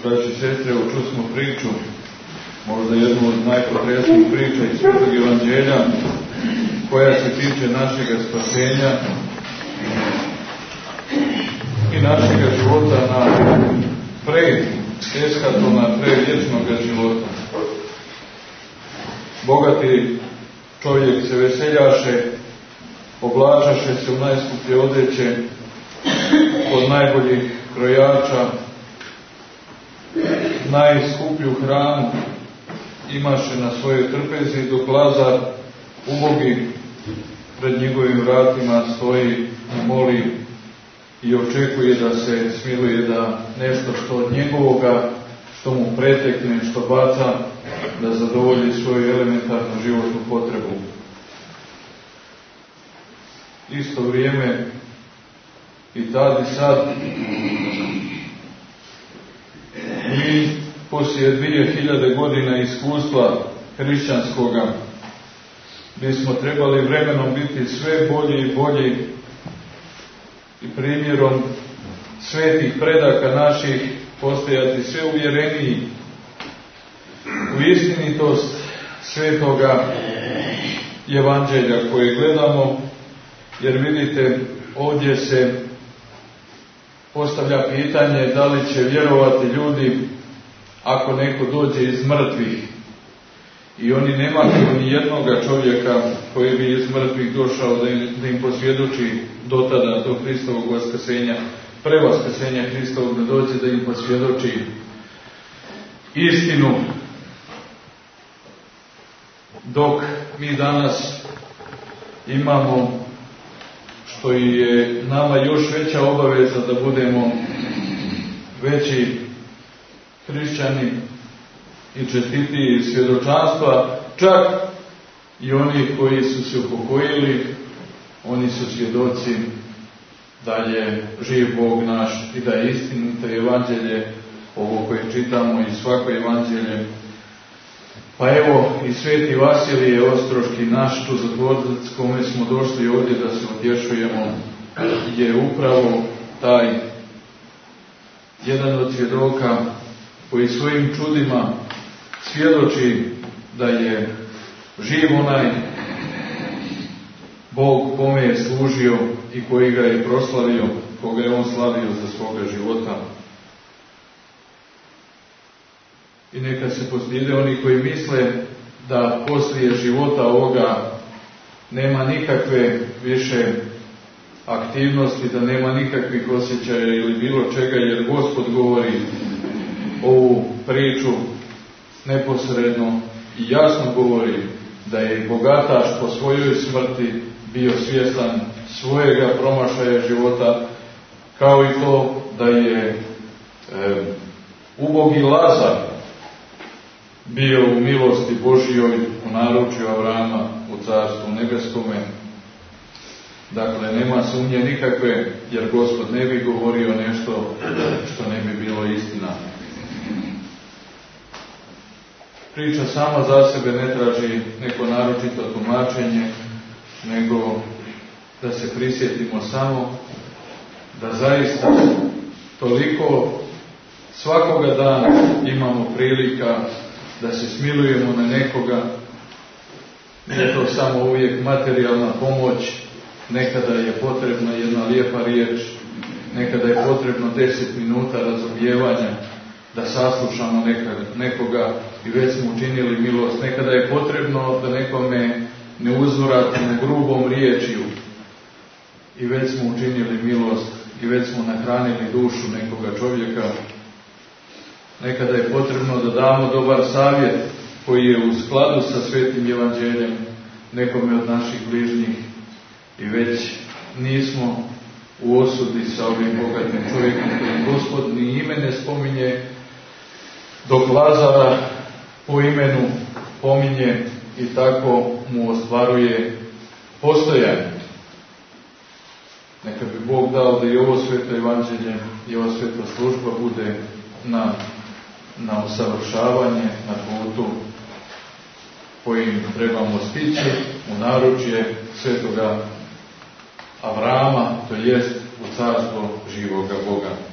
Braći i sestre, čusmo priču, možda jednu od najpotresnijih priča iz Svetog Evanđelja, koja se tiče našega spasenja i našega života na pre eskatona, pre vječnoga života. Bogati čovjek se veseljaše, oblačaše se u najskuplje odeće, od najboljih krojača, najskuplju hranu imaše na svojoj trpezi, dok Lazar ubogi pred njegovim vratima stoji i moli i očekuje da se smiluje, da nešto što od njegovoga, što mu pretekne, što baca, da zadovolji svoju elementarnu životnu potrebu. Isto vrijeme i tad i sad mi poslije 2000 godina iskustva hrišćanskoga bismo trebali vremenom biti sve bolji i bolji i primjerom svetih predaka naših postajati sve uvjereniji u istinitost svetoga evanđelja koje gledamo, jer vidite, ovdje se postavlja pitanje da li će vjerovati ljudi ako neko dođe iz mrtvih. I oni nemaju ni jednoga čovjeka koji bi iz mrtvih došao da im posvjedoči do tada, do Hristovog vaskrsenja, prevaskrsenja Hristovog, da dođe da im posvjedoči istinu. Dok mi danas imamo, što je nama još veća obaveza, da budemo veći hrišćani i čestitiji svjedočanstva, čak i oni koji su se upokojili, oni su svjedoci da je živ Bog naš i da je istinito evanđelje ovo koje čitamo i svako evanđelje. Pa evo i sveti Vasilije Ostroški, naš čudotvorac kome smo došli ovdje da se utješujemo, je upravo taj jedan od svjedoka koji svojim čudima svjedoči da je živ onaj Bog kome je služio i koji ga je proslavio, koga je on slavio za svoga života. I neka se postide oni koji misle da poslije života ovoga nema nikakve više aktivnosti, da nema nikakvih osjećaja ili bilo čega, jer Gospod govori ovu priču neposredno i jasno govori da je bogataš po svojoj smrti bio svjestan svojega promašaja života, kao i to da je ubogi Lazar bio u milosti Božjoj, u naručju Avrama, u Carstvu nebeskome. Dakle, nema sumnje nikakve, jer Gospod ne bi govorio nešto što ne bi bilo istina. Priča sama za sebe ne traži neko naročito tumačenje, nego da se prisjetimo samo da zaista toliko svakoga dana imamo prilika da se smilujemo na nekoga. Nije to samo uvijek materijalna pomoć, nekada je potrebna jedna lijepa riječ, nekada je potrebno 10 minuta razumijevanja, da saslušamo nekoga i već smo učinili milost. Nekada je potrebno da nekome ne uzvratimo grubom riječju i već smo učinili milost i već smo nahranili dušu nekoga čovjeka. Nekada je potrebno da damo dobar savjet koji je u skladu sa svetim evanđeljem nekome od naših bližnjih i već nismo u osudi sa ovim bogatim čovjekom koji Gospod ni ime ne spominje, dok Lazara po imenu pominje i tako mu ostvaruje postojanje. Neka bi Bog dao da i ovo sveto evanđelje i ova sveta služba bude na usavršavanje, na putu kojim trebamo stići u naručje svetoga Avrama, to jest u carstvo živoga Boga.